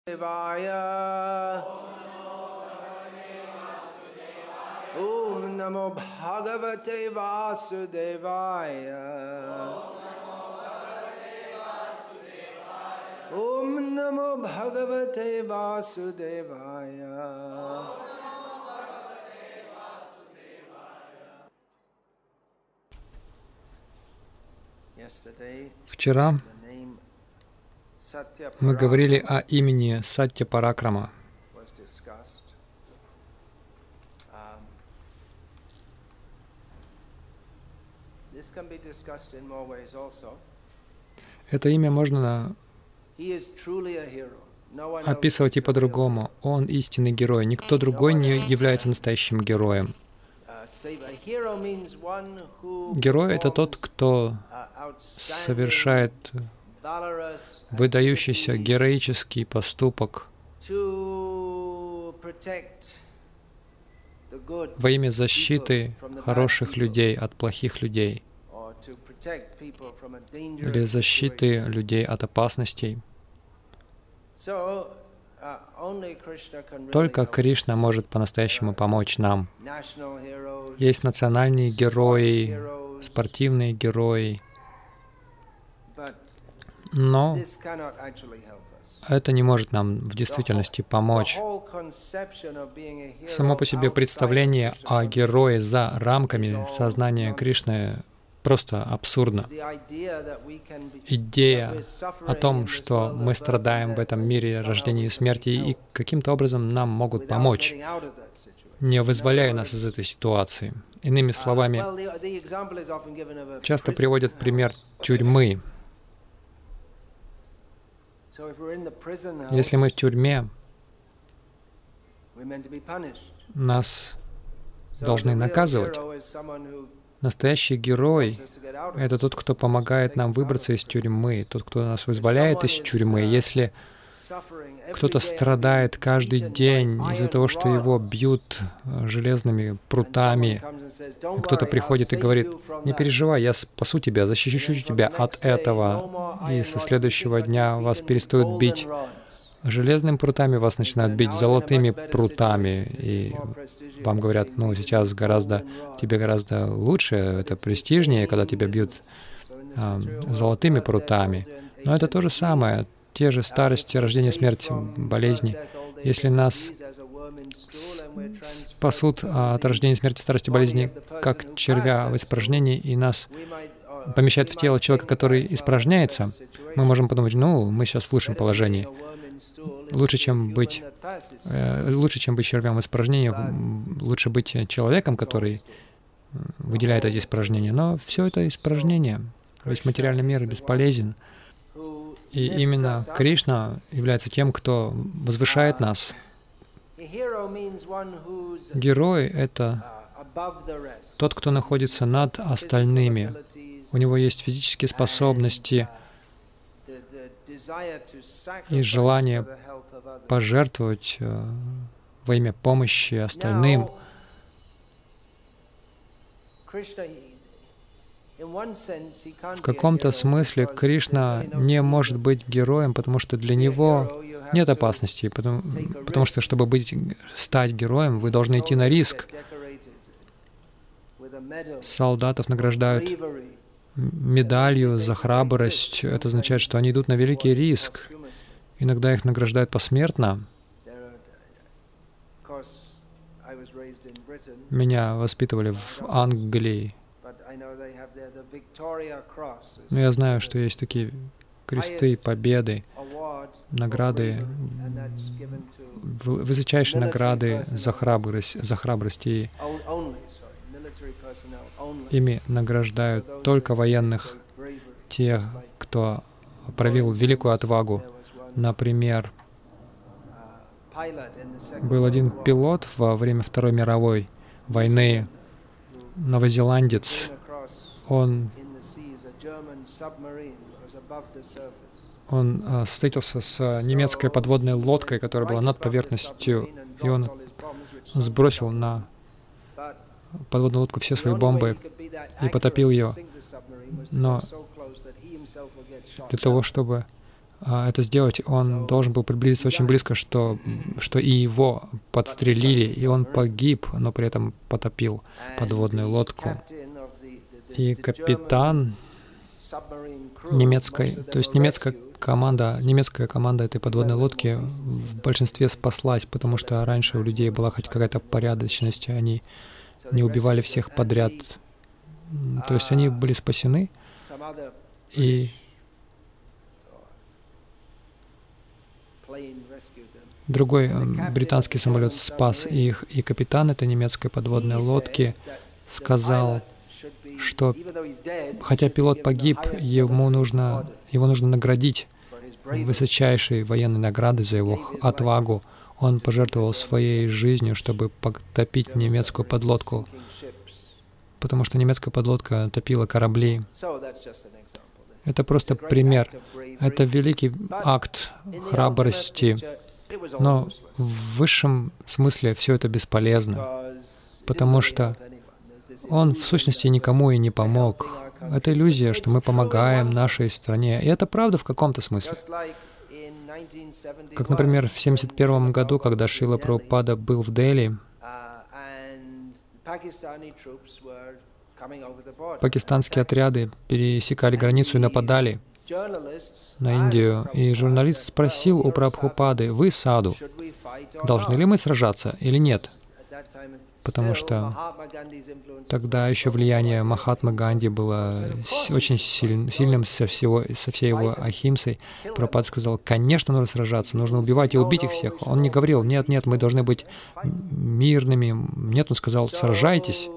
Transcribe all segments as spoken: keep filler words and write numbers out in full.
Devaya. Om Namo Bhagavate Vasudevaya. Om Namo Bhagavate Vasudevaya. Вчера мы говорили о имени Сатья Паракрама. Это имя можно описывать и по-другому. Он истинный герой. Никто другой не является настоящим героем. Герой — это тот, кто совершает выдающийся героический поступок во имя защиты хороших людей от плохих людей или защиты людей от опасностей. Только Кришна может по-настоящему помочь нам. Есть национальные герои, спортивные герои, но это не может нам в действительности помочь. Само по себе представление о герое за рамками сознания Кришны просто абсурдно. Идея о том, что мы страдаем в этом мире рождения и смерти, и каким-то образом нам могут помочь, не вызволяя нас из этой ситуации. Иными словами, часто приводят пример тюрьмы. Если мы в тюрьме, нас должны наказывать. Настоящий герой — это тот, кто помогает нам выбраться из тюрьмы, тот, кто нас вызволяет из тюрьмы. Если кто-то страдает каждый день из-за того, что его бьют железными прутами, кто-то приходит и говорит: «Не переживай, я спасу тебя, защищу тебя от этого», и со следующего дня вас перестают бить железными прутами, вас начинают бить золотыми прутами, и вам говорят: «Ну, сейчас гораздо, тебе гораздо лучше, это престижнее, когда тебя бьют а, золотыми прутами». Но это то же самое, те же старости, рождение, смерть, болезни. Если нас спасут от рождения, смерти, старости, болезни, как червя в испражнении, и нас помещают в тело человека, который испражняется, мы можем подумать: ну, мы сейчас в лучшем положении. Лучше, чем быть, э, лучше, чем быть червем в испражнении, лучше быть человеком, который выделяет эти испражнения. Но все это испражнение, весь материальный мир бесполезен. И именно Кришна является тем, кто возвышает нас. Герой — это тот, кто находится над остальными. У него есть физические способности и желание пожертвовать э, во имя помощи остальным. В каком-то смысле Кришна не может быть героем, потому что для него нет опасности, потому, потому что, чтобы быть, стать героем, вы должны идти на риск. Солдатов награждают медалью за храбрость. Это означает, что они идут на великий риск. Иногда их награждают посмертно. Меня воспитывали в Англии. Но я знаю, что есть такие кресты, победы, награды, высочайшие награды за храбрость, за храбрость. И ими награждают только военных, тех, кто проявил великую отвагу. Например, был один пилот во время Второй мировой войны, новозеландец. Он, он а, встретился с немецкой подводной лодкой, которая была над поверхностью, и он сбросил на подводную лодку все свои бомбы и потопил ее. Но для того, чтобы это сделать, он должен был приблизиться очень близко, что, что и его подстрелили, и он погиб, но при этом потопил подводную лодку. И капитан немецкой, то есть немецкая команда, немецкая команда этой подводной лодки в большинстве спаслась, потому что раньше у людей была хоть какая-то порядочность, они не убивали всех подряд. То есть они были спасены, и другой британский самолет спас их, и капитан этой немецкой подводной лодки сказал, что хотя пилот погиб, ему нужно, его нужно наградить высочайшей военной наградой за его отвагу. Он пожертвовал своей жизнью, чтобы потопить немецкую подлодку, потому что немецкая подлодка топила корабли. Это просто пример. Это великий акт храбрости, но в высшем смысле все это бесполезно, потому что он в сущности никому и не помог. Это иллюзия, что мы помогаем нашей стране. И это правда в каком-то смысле. Как, например, в семьдесят первом году, когда Шрила Прабхупада был в Дели, пакистанские отряды пересекали границу и нападали на Индию. И журналист спросил у Прабхупады: «Вы, саду, должны ли мы сражаться или нет?» Потому что тогда еще влияние Махатмы Ганди было очень силь, сильным со, всего, со всей его ахимсой. Прабхупада сказал: «Конечно, нужно сражаться, нужно убивать и убить их всех». Он не говорил: «Нет, нет, мы должны быть мирными». Нет, он сказал: «Сражайтесь».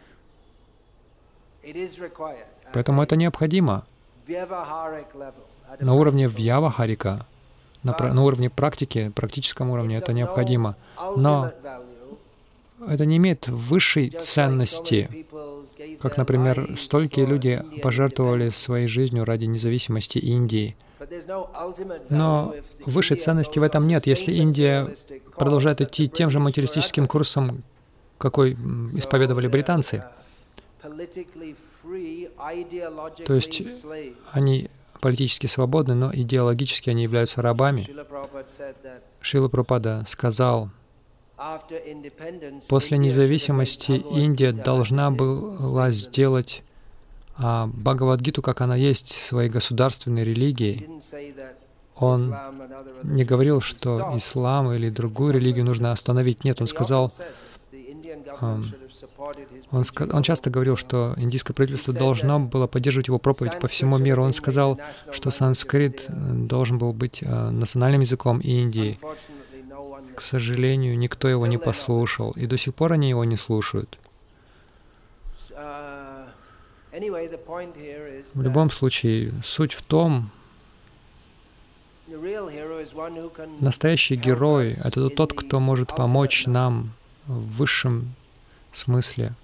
Поэтому это необходимо. На уровне вьявахарика, на, на уровне практики, практическом уровне это необходимо. Но это не имеет высшей ценности. Как, например, столькие люди пожертвовали своей жизнью ради независимости Индии. Но высшей ценности в этом нет. Если Индия продолжает идти тем же материалистическим курсом, какой исповедовали британцы, то есть они политически свободны, но идеологически они являются рабами. Шрила Прабхупада сказал: после независимости Индия должна была сделать а, Бхагавад-гиту, как она есть, своей государственной религией. Он не говорил, что ислам или другую религию нужно остановить. Нет, он сказал, um, он, он часто говорил, что индийское правительство должно было поддерживать его проповедь по всему миру. Он сказал, что санскрит должен был быть uh, национальным языком Индии. К сожалению, никто его не послушал, и до сих пор они его не слушают. В любом случае, суть в том, настоящий герой — это тот, кто может помочь нам в высшем смысле.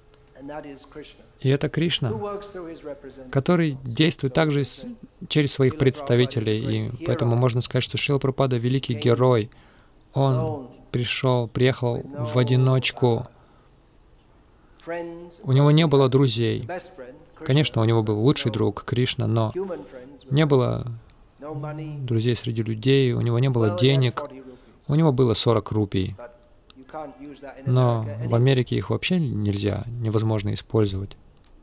И это Кришна, который действует также через своих представителей. И поэтому можно сказать, что Шрила Прабхупада — великий герой. Он пришел, приехал в одиночку. У него не было друзей. Конечно, у него был лучший друг Кришна, но не было друзей среди людей, у него не было денег. У него было сорок рупий. Но в Америке их вообще нельзя, невозможно использовать.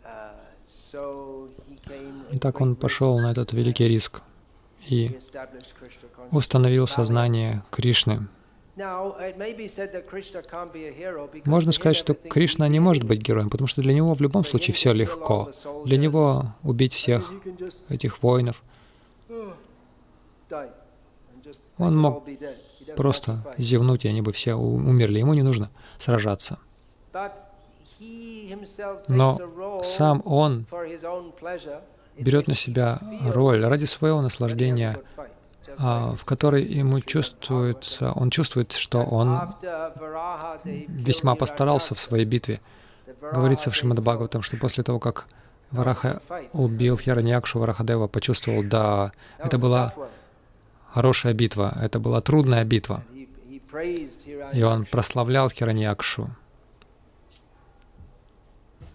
Итак, он пошел на этот великий риск и установил сознание Кришны. Можно сказать, что Кришна не может быть героем, потому что для него в любом случае все легко. Для него убить всех этих воинов. Он мог просто зевнуть, и они бы все умерли. Ему не нужно сражаться. Но сам он берет на себя роль ради своего наслаждения, в которой ему чувствуется, он чувствует, что он весьма постарался в своей битве. Говорится в Шримад-Бхагаватам, что после того, как Вараха убил Хираньякшу, Варахадева почувствовал: да, это была хорошая битва, это была трудная битва. И он прославлял Хираньякшу.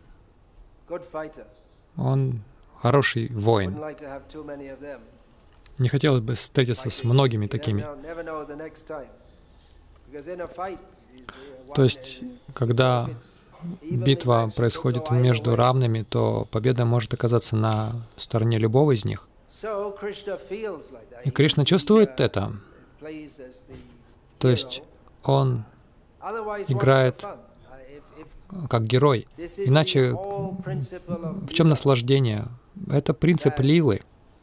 Он хороший воин. Не хотелось бы встретиться с многими такими. То есть, когда битва происходит между равными, то победа может оказаться на стороне любого из них. И Кришна чувствует это. То есть он играет как герой. Иначе в чем наслаждение? Это принцип лилы.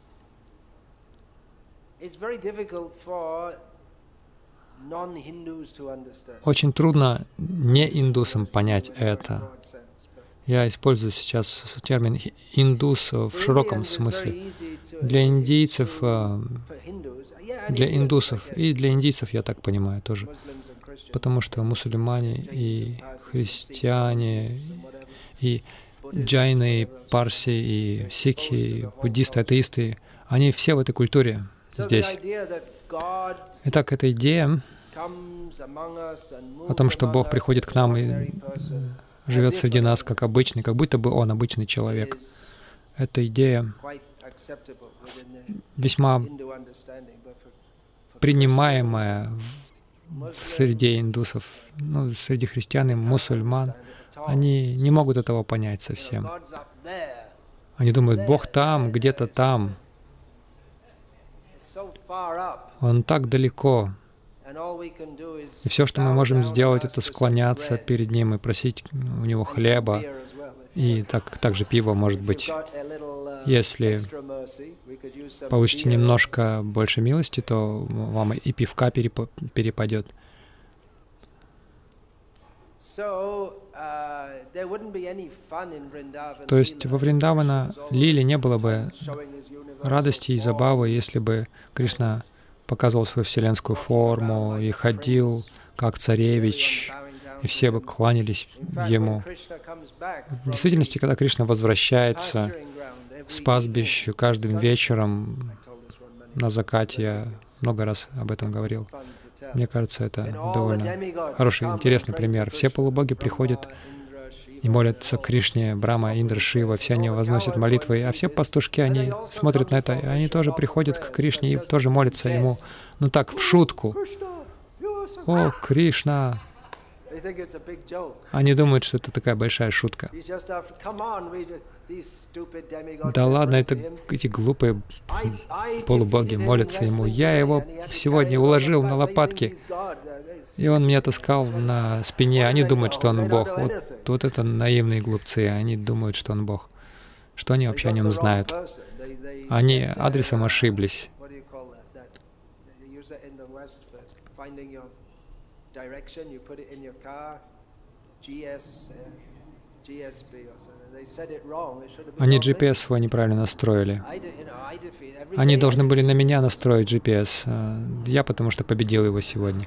Очень трудно не индусам понять это. Я использую сейчас термин «индус» в широком смысле. Для индийцев, для индусов и для индийцев, я так понимаю, тоже. Потому что мусульмане и христиане, и джайны, и парси, и сикхи, и буддисты, атеисты, они все в этой культуре здесь. Итак, эта идея о том, что Бог приходит к нам и живет среди нас как обычный, как будто бы Он обычный человек. Эта идея весьма принимаемая в среде индусов, ну, среди христиан и мусульман. Они не могут этого понять совсем. Они думают, Бог там, где-то там. Он так далеко. И все, что мы можем сделать, это склоняться перед Ним и просить у Него хлеба. И так, также пиво, может быть. Если получите немножко больше милости, то вам и пивка перепадет. То есть во Вриндавана Лиле не было бы радости и забавы, если бы Кришна показывал свою вселенскую форму и ходил как царевич, и все бы кланялись Ему. В действительности, когда Кришна возвращается с пастбища каждым вечером на закате, я много раз об этом говорил, мне кажется, это довольно хороший, интересный пример. Все полубоги приходят и молятся Кришне, Брахма, Индра, Шива, все они возносят молитвы, а все пастушки, они смотрят на это, и они тоже приходят к Кришне и тоже молятся Ему, ну так, в шутку. «О, Кришна!» Они думают, что это такая большая шутка. Да ладно, это эти глупые полубоги молятся Ему. Я его сегодня уложил на лопатки, и он меня таскал на спине. Они думают, что он Бог. Вот, вот это наивные глупцы. Они думают, что он Бог. Что они вообще о Нем знают? Они адресом ошиблись. Они джи пи эс свой неправильно настроили. Они должны были на меня настроить джи пи эс. Я потому что победил его сегодня.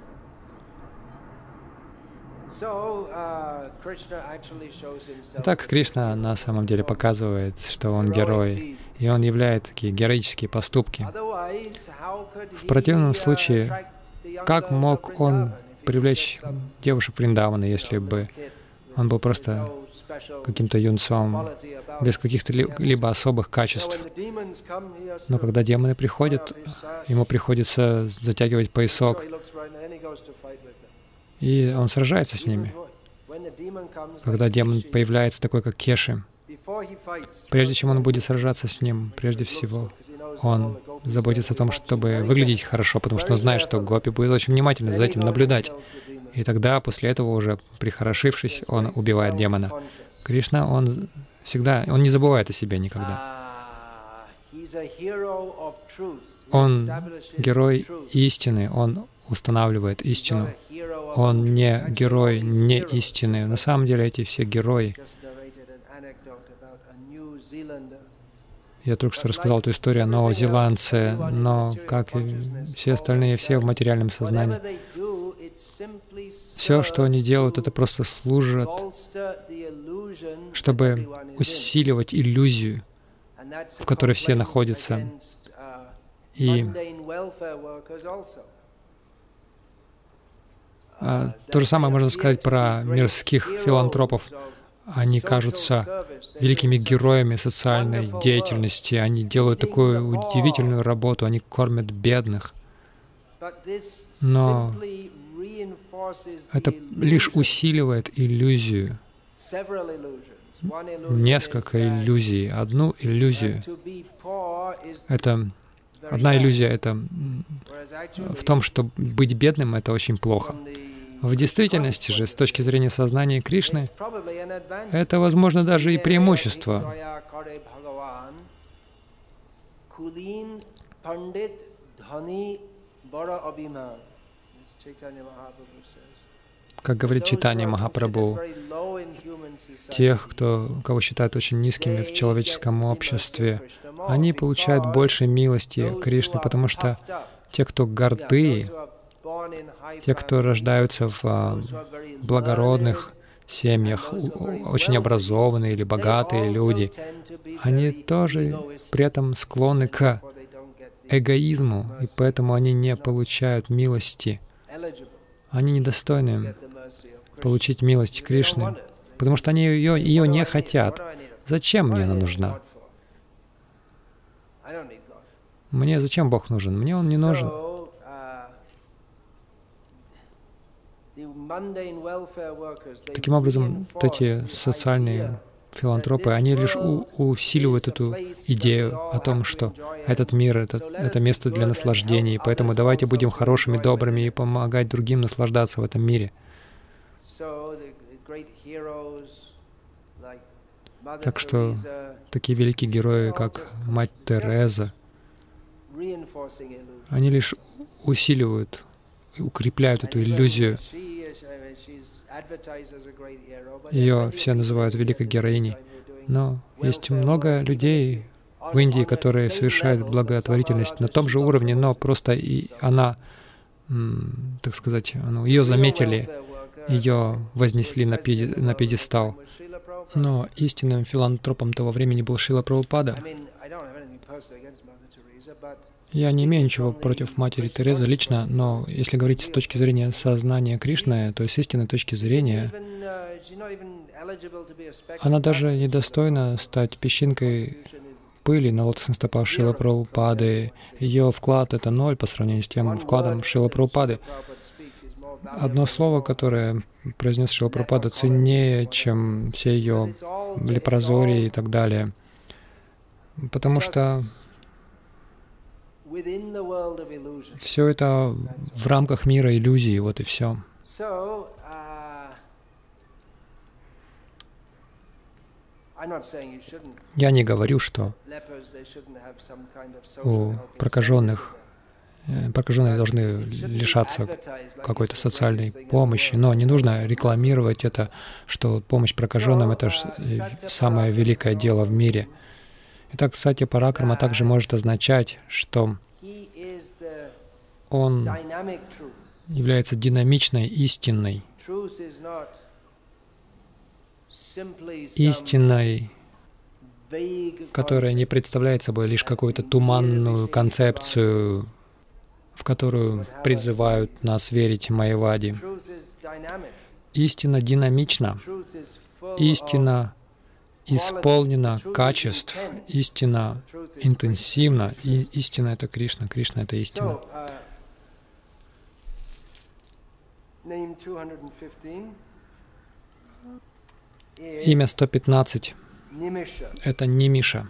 Итак, Кришна на самом деле показывает, что Он герой, и Он являет такие героические поступки. В противном случае, как мог Он привлечь девушек Вриндавана, если бы Он был просто каким-то юнцом, без каких-то ли, либо особых качеств? Но когда демоны приходят, ему приходится затягивать поясок, и он сражается с ними. Когда демон появляется такой, как Кеши, прежде чем он будет сражаться с ним, прежде всего, он заботится о том, чтобы выглядеть хорошо, потому что он знает, что гопи будет очень внимательно за этим наблюдать. И тогда, после этого, уже прихорошившись, он убивает демона. Кришна, он всегда, он не забывает о себе никогда. Он герой истины, он устанавливает истину. Он не герой не истины. На самом деле эти все герои. Я только что рассказал эту историю о новозеландце, но, как и все остальные, все в материальном сознании. Все, что они делают, это просто служат, чтобы усиливать иллюзию, в которой все находятся. И а, то же самое можно сказать про мирских филантропов. они кажутся великими героями социальной деятельности, они делают такую удивительную работу, они кормят бедных. Но это лишь усиливает иллюзию. Несколько иллюзий. Одну иллюзию. Это одна иллюзия — это в том, что быть бедным — это очень плохо. В действительности же, с точки зрения сознания Кришны, это, возможно, даже и преимущество. Как говорит Чайтанья Махапрабху, тех, кто, кого считают очень низкими в человеческом обществе, они получают больше милости Кришны, потому что те, кто горды, те, кто рождаются в а, благородных семьях, очень образованные или богатые люди, они тоже при этом склонны к эгоизму, и поэтому они не получают милости. Они недостойны получить милость Кришны, потому что они ее, ее не хотят. Зачем мне она нужна? Мне зачем Бог нужен? Мне Он не нужен. Таким образом, вот эти социальные филантропы, они лишь у, усиливают эту идею о том, что этот мир — это, это место для наслаждений, поэтому давайте будем хорошими, добрыми и помогать другим наслаждаться в этом мире. Так что такие великие герои, как Мать Тереза, они лишь усиливают и укрепляют эту иллюзию. Ее все называют великой героиней. Но есть много людей в Индии, которые совершают благотворительность на том же уровне, но просто и она, так сказать, ну, ее заметили, ее вознесли на, пьеди, на пьедестал. Но истинным филантропом того времени был Шрила Прабхупада. Я не имею ничего против матери Терезы лично, но если говорить с точки зрения сознания Кришны, то с истинной точки зрения, она даже недостойна стать песчинкой пыли на лотосных стопах Шрилы Прабхупады. Ее вклад — это ноль по сравнению с тем вкладом Шрилы Прабхупады. Одно слово, которое произнес Шрила Прабхупада, ценнее, чем все ее лепрозории и так далее. Потому что все это в рамках мира иллюзий, вот и все. Я не говорю, что у прокаженных, прокаженные должны лишаться какой-то социальной помощи, но не нужно рекламировать это, что помощь прокаженным — это самое великое дело в мире. Итак, Сатья Паракрама также может означать, что он является динамичной истиной, истиной, которая не представляет собой лишь какую-то туманную концепцию, в которую призывают нас верить майявади. Истина динамична, истина исполнена качеств, истина интенсивна, и истина — это Кришна, Кришна — это истина. Имя сто пятнадцать — это Нимиша.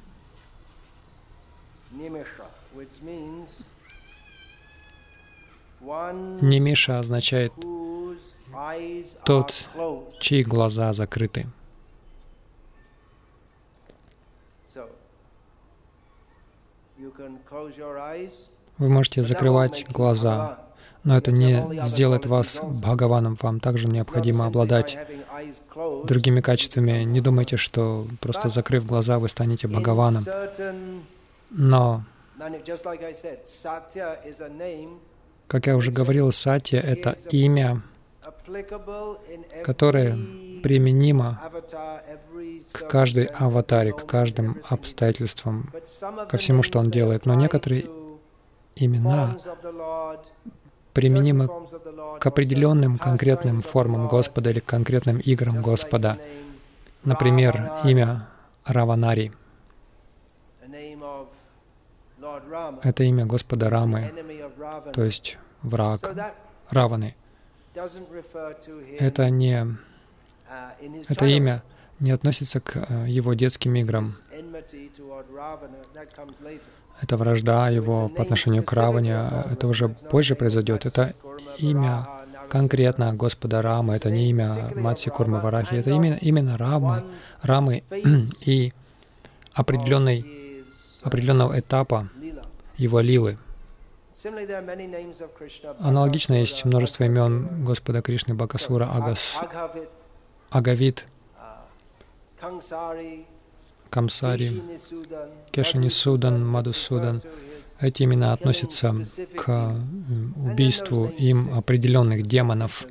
Нимиша означает тот, чьи глаза закрыты. Вы можете закрывать глаза, но это не сделает вас Бхагаваном. Вам также необходимо обладать другими качествами. Не думайте, что просто закрыв глаза, вы станете Бхагаваном. Но, как я уже говорил, Сатья — это имя, которое применимо к каждой аватаре, к каждым обстоятельствам, ко всему, что он делает. Но некоторые имена применимы к определенным конкретным формам Господа или к конкретным играм Господа. Например, имя Раванари. Это имя Господа Рамы, то есть враг Раваны. Это не, это имя не относится к его детским играм. Это вражда его по отношению к Раване, это уже позже произойдет. Это имя конкретно Господа Рамы, это не имя Матси Курма Варахи, это именно, именно Рамы, Рамы и определенной, определенного этапа его лилы. Аналогично есть множество имен Господа Кришны, Бакасура, Агас, Агавит, Камсари, Кешанисудан, Мадусудан. Эти имена относятся к убийству им определенных демонов.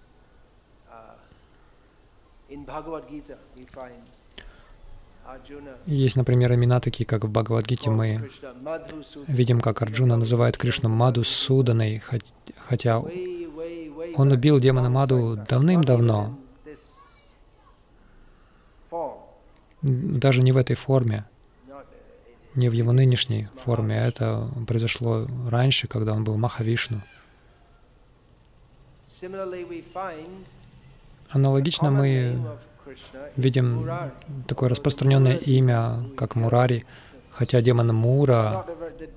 Есть, например, имена такие, как в Бхагавад-гите мы видим, как Арджуна называет Кришну Мадусуданой, хотя он убил демона Маду давным-давно, даже не в этой форме, не в его нынешней форме. Это произошло раньше, когда он был Махавишну. Аналогично мы видим такое распространенное имя, как Мурари, хотя демон Мура,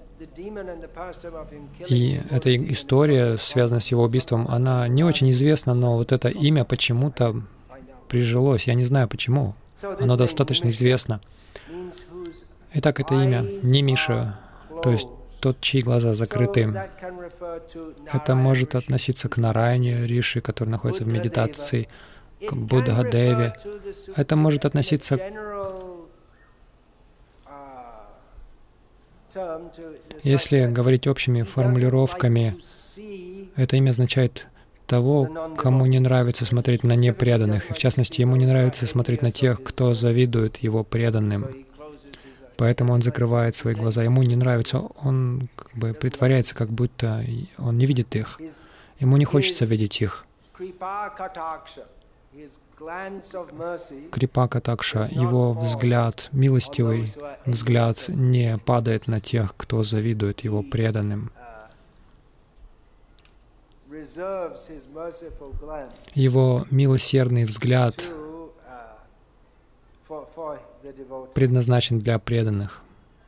и эта история, связанная с его убийством, она не очень известна, но вот это имя почему-то прижилось. Я не знаю почему. Оно достаточно известно. Итак, это имя Нимиша, то есть тот, чьи глаза закрыты. Это может относиться к Нараяне, Риши, который находится в медитации, к Буддха-деве. Это может относиться к... Если говорить общими формулировками, это имя означает того, кому не нравится смотреть на непреданных, и в частности, ему не нравится смотреть на тех, кто завидует его преданным. Поэтому он закрывает свои глаза. Ему не нравится, он как бы притворяется, как будто он не видит их. Ему не хочется видеть их. Крипа Катакша, его взгляд, милостивый взгляд, не падает на тех, кто завидует его преданным. Его милосердный взгляд предназначен для преданных.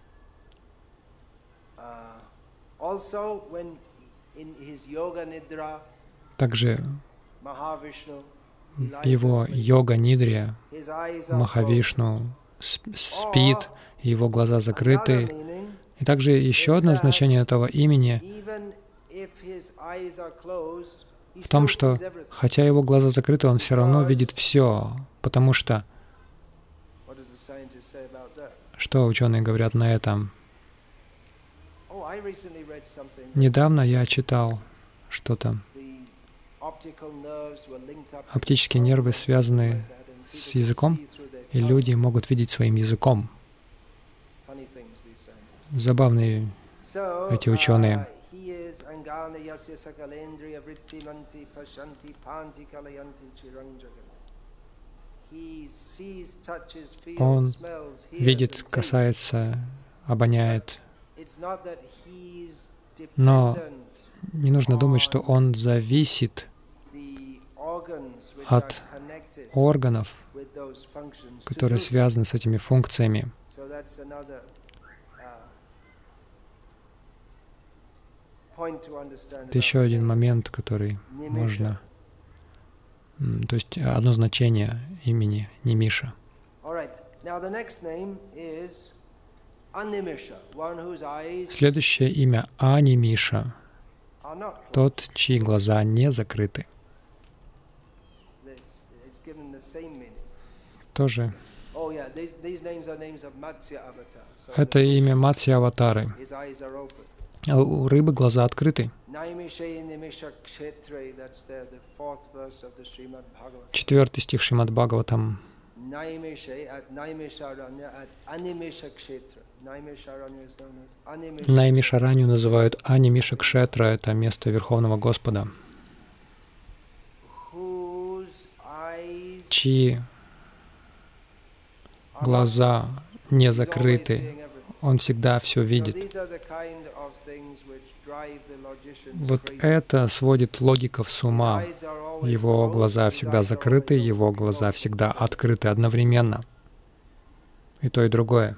Также в его йога-нидре Махавишну спит, его глаза закрыты. И также еще одно значение этого имени в том, что хотя его глаза закрыты, он все равно видит все, потому что что ученые говорят на этом? Недавно я читал что-то. Оптические нервы связаны с языком, и люди могут видеть своим языком. Забавные эти ученые. Он видит, касается, обоняет. Но не нужно думать, что он зависит от органов, которые связаны с этими функциями. Это еще один момент, который можно... То есть одно значение имени Нимиша. Следующее имя Анимиша, тот, чьи глаза не закрыты. Тоже. Это имя Матсья-аватары. У рыбы глаза открыты. Четвертый стих Шримад Бхагаватам. Наймишаранью называют Анимиша Кшетра, это место Верховного Господа, чьи глаза не закрыты, Он всегда все видит. Вот это сводит логиков с ума. Его глаза всегда закрыты, Его глаза всегда открыты одновременно. И то, и другое.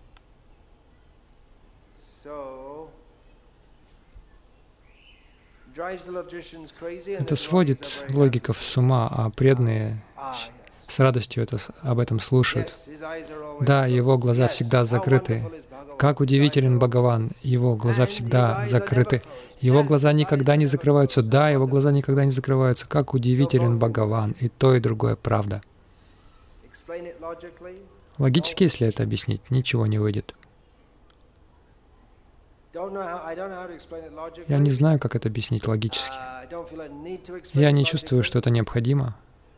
Это сводит логиков с ума, а преданные с радостью это, об этом слушают. Да, Его глаза всегда закрыты. Как удивителен Бхагаван, Его глаза всегда закрыты. Его глаза никогда не закрываются. Да, Его глаза никогда не закрываются. Как удивителен Бхагаван. И то, и другое правда. Логически, если это объяснить, ничего не выйдет. Я не знаю, как это объяснить логически. Я не чувствую, что это необходимо.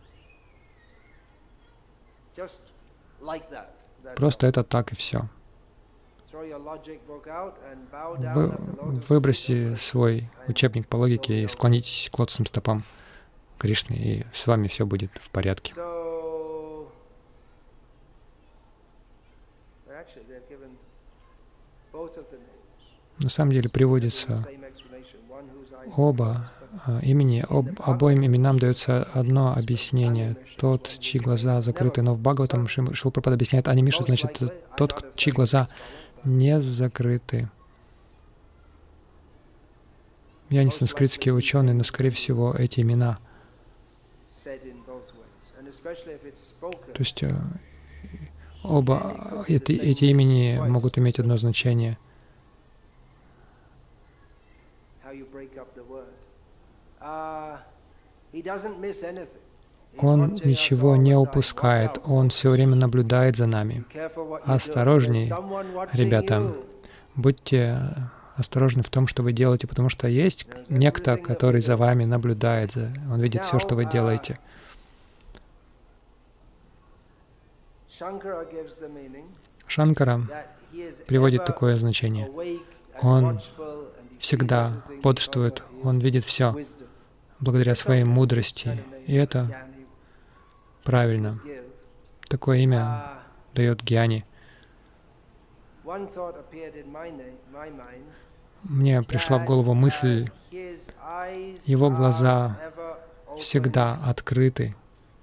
Просто это так и все. Вы выбросьте свой учебник по логике и склонитесь к лотосным стопам Кришны, и с вами все будет в порядке. На самом деле приводится оба имени, об, обоим именам дается одно объяснение. Тот, чьи глаза закрыты, но в Бхагаватам Шрила Прабхупада объясняет анимиша, значит, тот, чьи глаза не закрыты. Я не санскритский ученый, но, скорее всего, эти имена. То есть оба эти, эти имени могут иметь одно значение. Он ничего не упускает, Он все время наблюдает за нами. Осторожней, ребята, будьте осторожны в том, что вы делаете, потому что есть некто, который за вами наблюдает, Он видит все, что вы делаете. Шанкара приводит такое значение. Он всегда бодрствует, Он видит все благодаря своей мудрости. И это правильно. Такое имя дает Гьяни. Мне пришла в голову мысль, Его глаза всегда открыты,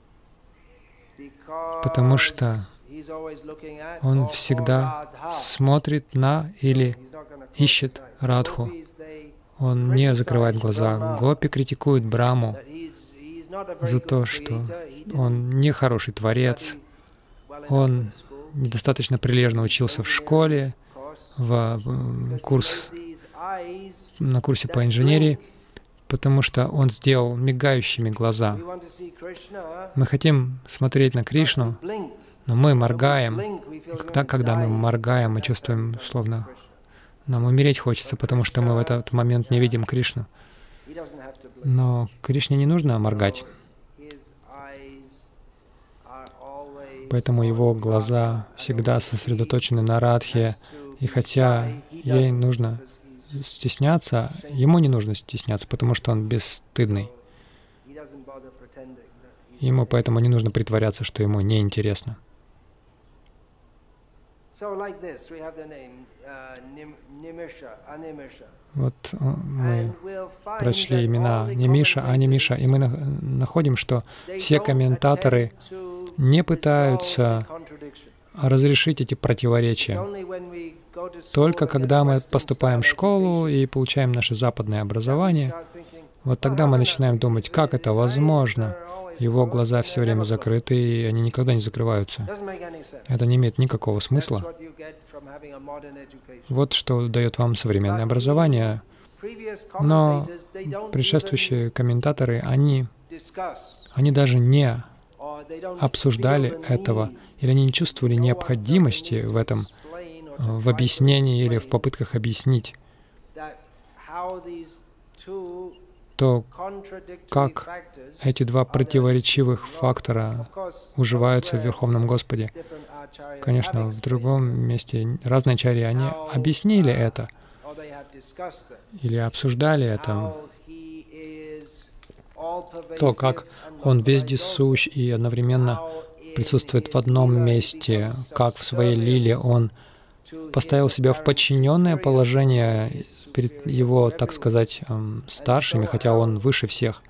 потому что Он всегда смотрит на или ищет Радху. Он не закрывает глаза. Гопи критикуют Браму за то, что он не хороший творец, он недостаточно прилежно учился в школе, в курс, на курсе по инженерии, потому что он сделал мигающими глаза. Мы хотим смотреть на Кришну, но мы моргаем. И когда, когда мы моргаем, мы чувствуем, словно нам умереть хочется, потому что мы в этот момент не видим Кришну. Но Кришне не нужно моргать. Поэтому Его глаза всегда сосредоточены на Радхе. И хотя ей нужно стесняться, Ему не нужно стесняться, потому что Он бесстыдный. Ему поэтому не нужно притворяться, что Ему неинтересно. Вот мы прочли имена Нимиша, Анимиша, и мы находим, что все комментаторы не пытаются разрешить эти противоречия. Только когда мы поступаем в школу и получаем наше западное образование, вот тогда мы начинаем думать, как это возможно. Его глаза все время закрыты, и они никогда не закрываются. Это не имеет никакого смысла. Вот что дает вам современное образование. Но предшествующие комментаторы, они, они даже не обсуждали этого, или они не чувствовали необходимости в этом, в объяснении или в попытках объяснить то, как эти два противоречивых фактора уживаются в Верховном Господе. Конечно, в другом месте разные ачарьи, они объяснили это или обсуждали это, то, как Он вездесущ и одновременно присутствует в одном месте, как в своей лиле он поставил себя в подчиненное положение перед его, так сказать, старшими, хотя он выше всех.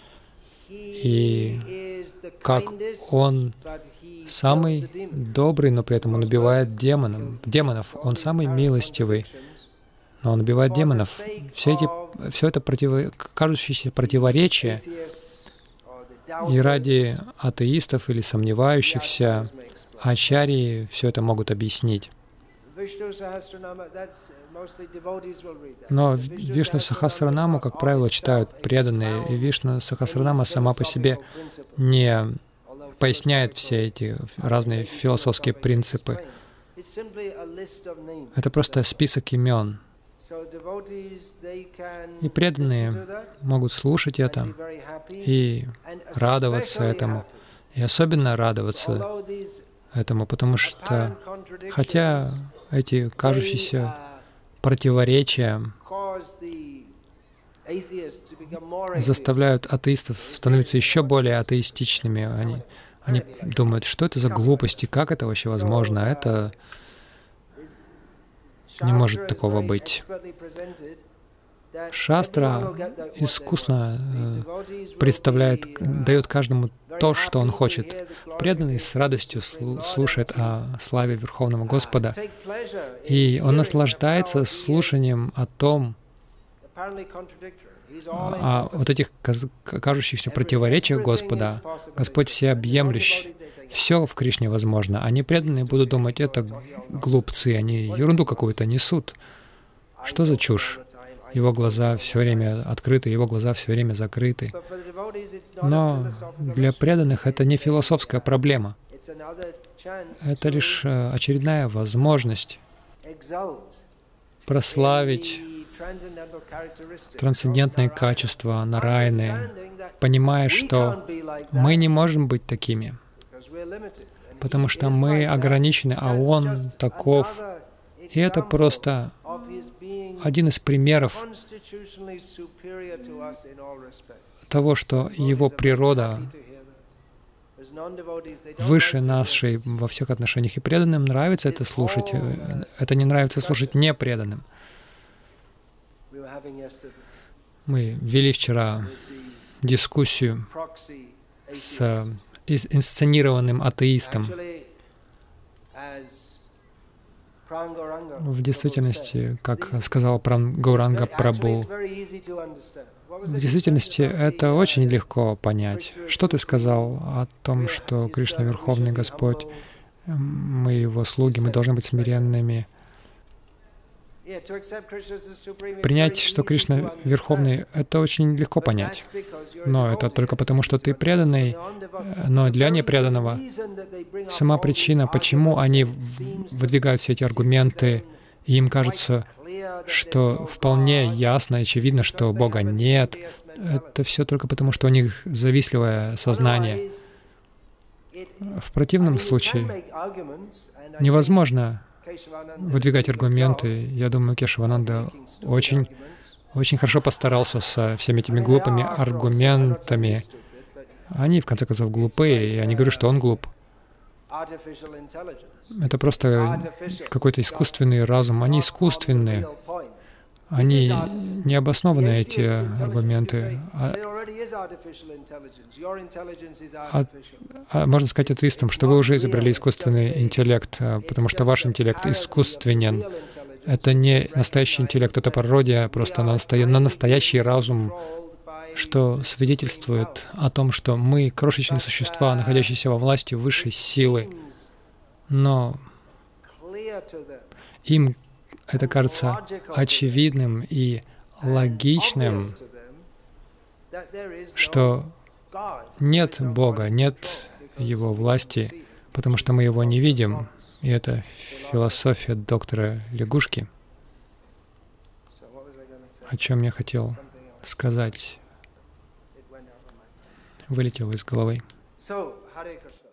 И как он самый добрый, но при этом он убивает демонов. демонов. Он самый милостивый, но он убивает демонов. Все, эти, все это против... кажущиеся противоречия, и ради атеистов или сомневающихся ачарьи все это могут объяснить. Но Вишну Сахасранаму, как правило, читают преданные, и Вишну Сахасранама сама по себе не поясняет все эти разные философские принципы. Это просто список имен. И преданные могут слушать это и радоваться этому, и особенно радоваться этому, потому что, хотя эти кажущиеся противоречия заставляют атеистов становиться еще более атеистичными, они, они думают, что это за глупости, как это вообще возможно, это не может такого быть. Шастра искусно э, представляет, дает каждому то, что он хочет. Преданный с радостью слушает о славе Верховного Господа, и он наслаждается слушанием о том, о вот этих кажущихся противоречиях Господа. Господь всеобъемлющ, все в Кришне возможно. Они преданные будут думать, это глупцы, они ерунду какую-то несут. Что за чушь? Его глаза все время открыты, его глаза все время закрыты. Но для преданных это не философская проблема. Это лишь очередная возможность прославить трансцендентные качества Нараяны, понимая, что мы не можем быть такими, потому что мы ограничены, а Он таков. И это просто один из примеров того, что Его природа выше нашей во всех отношениях. И преданным нравится это слушать. Это не нравится слушать непреданным. Мы вели вчера дискуссию с инсценированным атеистом. В действительности, как сказал Гауранга Прабху, в действительности это очень легко понять. Что ты сказал о том, что Кришна — Верховный Господь, мы Его слуги, мы должны быть смиренными. Принять, что Кришна Верховный, это очень легко понять. Но это только потому, что ты преданный. Но для непреданного сама причина, почему они выдвигают все эти аргументы, и им кажется, что вполне ясно и очевидно, что Бога нет, это все только потому, что у них завистливое сознание. В противном случае невозможно выдвигать аргументы. Я думаю, Кешавананда очень, очень хорошо постарался со всеми этими глупыми аргументами. Они, в конце концов, глупые, и я не говорю, что он глуп. Это просто какой-то искусственный разум. Они искусственные. Они не обоснованы, эти аргументы. А, а, а можно сказать атеистам, что вы уже изобрели искусственный интеллект, потому что ваш интеллект искусственен. Это не настоящий интеллект, это пародия просто на, настоя... на настоящий разум, что свидетельствует о том, что мы крошечные существа, находящиеся во власти высшей силы, но им это кажется очевидным и логичным, что нет Бога, нет Его власти, потому что мы Его не видим. И это философия доктора Лягушки. О чем я хотел сказать, вылетело из головы.